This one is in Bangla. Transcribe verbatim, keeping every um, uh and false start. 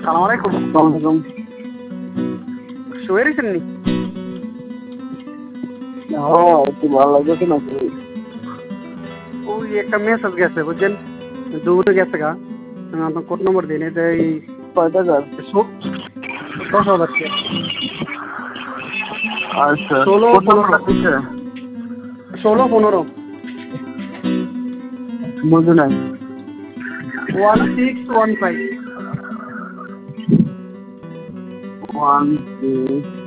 আসসালামু আলাইকুম। ওয়ালাইকুম। শুয়ে রয়েছেন নি? হ্যাঁ, একটু ভালো লাগতেছে না তো। ওই একটা মেসেজ গেছে বুঝছেন, দৌড়ে গেছে গা। আমি আপনার কোড নম্বর দিন, এটা এই কয় টাকার? সো- দশ হাজার টাকা। আচ্ছা, ষোলো কত পনেরো টাকা দিচ্ছে? ষোলো পনেরো বুঝি নাই। One six one five. One six